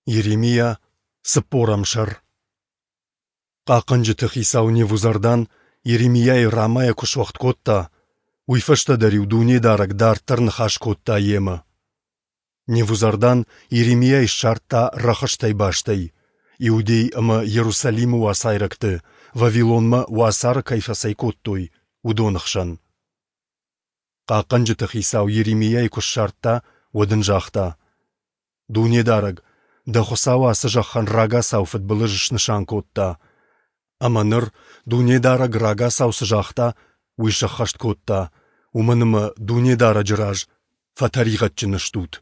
Иеремия сыпорамшар. Қақынжы Исау невузардан Иеремия и рамая кушвахт котта, уйфашта дарил дуне дарак дар тырнхаш котта ема. Невузардан Иеремия и шарта рахаштай баштай, Иудей ама Иерусалиму васайракты, Вавилонма васар кайфасай коттой, удонахшан. Қақынжы Исау Иеремия и кушшарта водын жахта. Дуне дарак, да хосава сажахан рага сауфат былыжыш нышан котта. Аманыр дуне дара грага саусы жахта уйшахашт котта. Уманымы дуне дара жыраж фатаригатчыны штут.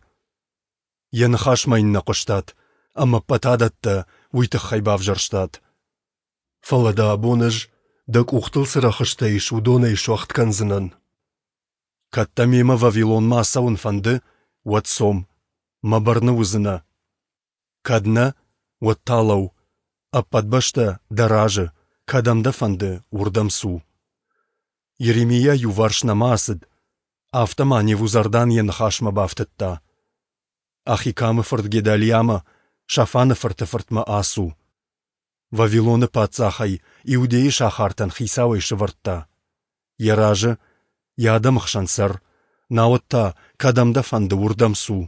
Янхаш майнна коштат, ама патадатта уйтых хайбав жарштат. Фалада абоныж, дак ухтыл сырахыштай шудона ишуахт канзынан. Катта мема Вавилон масаун фанды, ватсом, мабарны узына. Кадна, ватталау, а подбашта даражы, кадамда фанды урдамсу. Иеремия юварш намасыд, автама невузардан янхашма бафтытта. Ахикамы фырт Гедалияма, шафаны фыртыфыртма асу. Вавилоны пацахай, иудеи шахартан хисавай шывыртта. Яражы, ядам хшансар, наотта кадамда фанды урдамсу.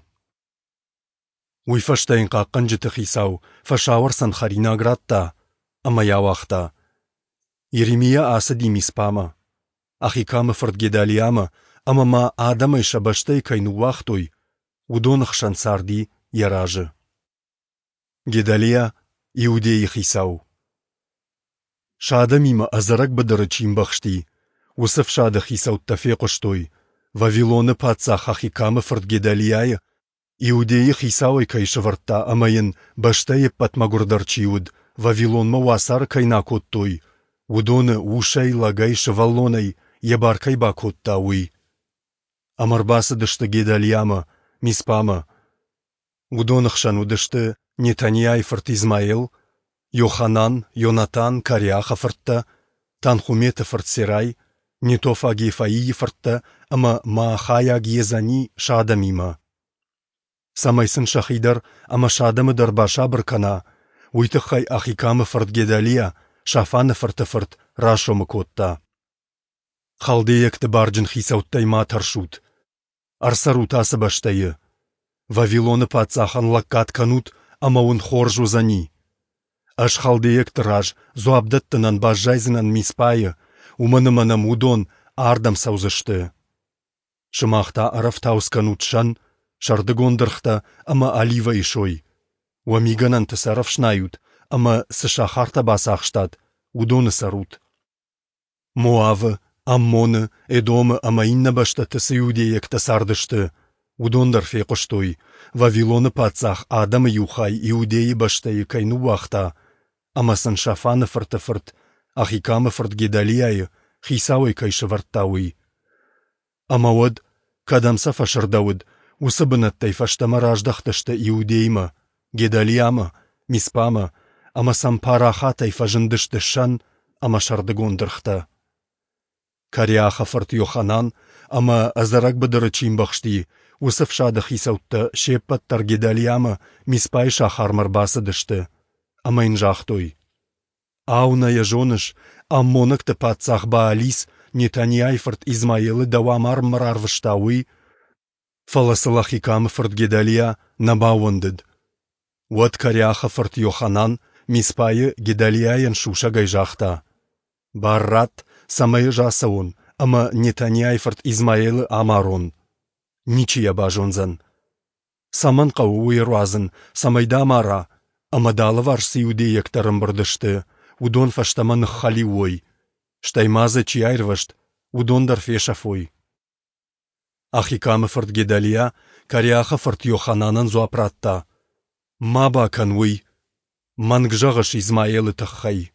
Уйфаштайн қаққынжы Исау, фашауарсан харинагратта, ама явахта. Иеремия асы димиспама. Ахикамы фырт Гедалияма, ама ма адамай шабаштай кайну вахтой, удонах шансарди яражы. Гедалия, иудеи Исау. Шада мима азарак бадары чимбахшти, усыф шада Исау тафеқоштой, Вавилоны пацах Ахикамы фырт Гедалияя, Иудеи Исауай кайшыварта амайын баштайы патмагурдарчиуд, Вавилонма васар кайна коттой, удоны ушай лагай шываллонай, ебаркай ба котта уй. Амарбасы дышты Гедалияма, миспама. Удонахшан удышты Нетаньяй фырт Измаил, Йоханан, Йонатан, Каряха фыртта, Танхумета фырт Серай, Нетофа Гефаии фыртта, ама Маахая Гезани шада мима. Самайсын шахидар, ама шадамы дарбаша біркана, уйтықхай Ахикамы фырт Гедалия, шафаны фырты-фырт рашомы котта. Халдеякты барджын Исауттай матаршут. Арсарут асы баштайы. Вавилоны пацахан лаккат канут, ама он хоржу зани. Аш халдеякты раж, зуабдаттынан бажжайзынан миспайы, уманы-манам удон ардам саузышты. Шымахта арафтаус канутшан, шардыгондырхта, ама алива ишой. Уамиганан тысаров шнают, ама сышахарта басахштат, удоны сарут. Моавы, Аммоны, Эдомы, ама инна башта тысы иудеек тасардышты, удондар феқоштой, Вавилоны пацах адамы юхай иудеи баштайы кайну вахта, ама сан шафаны фырты-фырт, Ахикамы фырт Гедалияйы, Исауай кайшыварттауй. Ама од, кадамса фашырдауд, усыбынаттай фаштама раждахтышты иудейма, Гедалияма, миспама, ама сам парахатай фажындышты шан, ама шардыгондырхта. Каряха фырт Йоханан, ама азарак бадыры чимбахшти, усыф шадых Исаутта шеппаттар Гедалияма, миспай шахармар басыдышты, ама инжахтой. Ауна яжоныш, аммоныкты пацах Баалис, Нетаньяй фырт Измаилы давамар марарвыштауи, фаласыл Ахикамы фырт Гедалия набауындыд. Вот Каряха фырт Йоханан, миспайы Гедалияян шуша гайжахта. Баррат самайы жасаун, ама Нетаньяй фырт Измаилы амарон. Ничия бажонзан. Саман қау уйруазын, самайда мара, ама далы варсы иудеек тарымбырдышты, удон фаштаманы хали ой. Штаймазы чиайрвашт, удондар фешафой. Ахикамы фырт Гедалия, Каряха фырт Йохананан зуапратта. Маба кануй, мангжағыш Измаилы таххай.